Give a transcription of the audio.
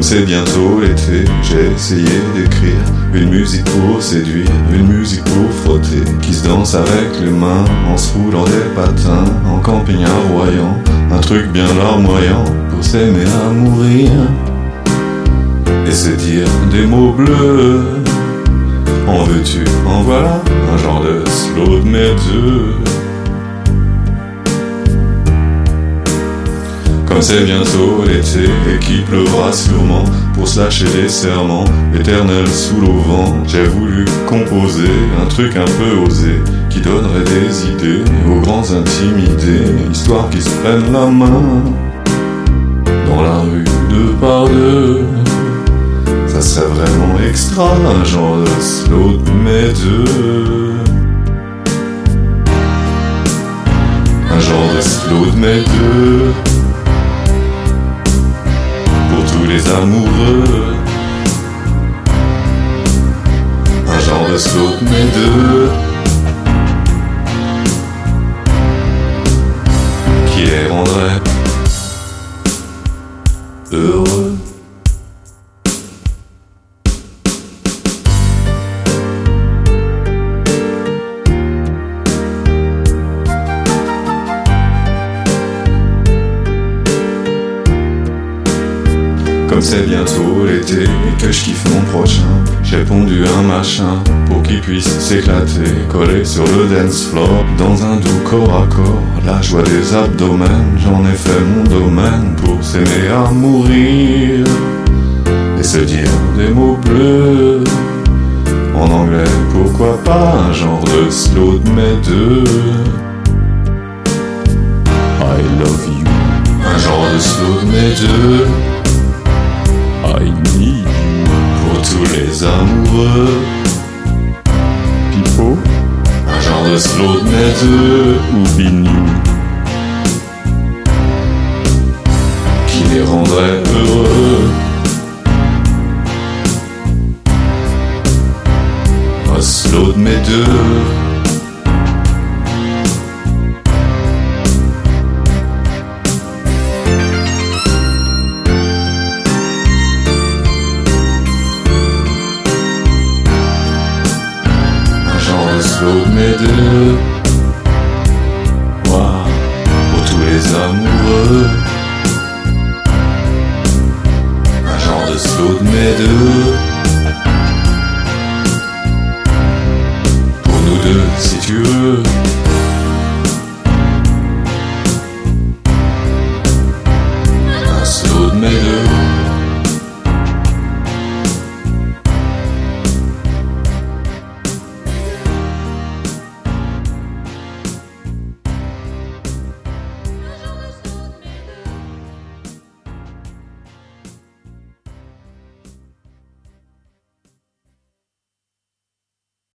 c'est bientôt l'été, j'ai essayé d'écrire une musique pour séduire, une musique pour frotter, qui se danse avec les mains, en se roulant des patins, en camping-royant, un truc bien larmoyant, pour s'aimer à mourir, et se dire des mots bleus. En veux-tu, en voilà, un genre de slow de mes deux. Comme c'est bientôt l'été et qu'il pleuvra sûrement, pour se lâcher des serments éternels sous l'auvent, j'ai voulu composer un truc un peu osé, qui donnerait des idées aux grands intimidés, histoire qu'ils se prennent la main dans la rue deux par deux. Ça serait vraiment extra, un genre de slow de mes deux. Un genre de slow de mes deux. Pour tous les amoureux. Un genre de slow de mes deux. Qui les rendrait heureux. Comme c'est bientôt l'été et que je kiffe mon prochain, j'ai pondu un machin pour qu'il puisse s'éclater, coller sur le dance floor, dans un doux corps à corps, la joie des abdomens, j'en ai fait mon domaine pour s'aimer à mourir, et se dire des mots bleus, en anglais pourquoi pas, un genre de slow de mes deux. I love you, un genre de slow de mes deux. I need you, pour tous les amoureux. Pipo, un genre de slow de mes deux. Ou Bignou, qui les rendrait heureux. Un slow de mes deux. Slow de mes deux. Wow. Pour tous les amoureux. Un genre de slow de mes deux. Pour nous deux si tu veux.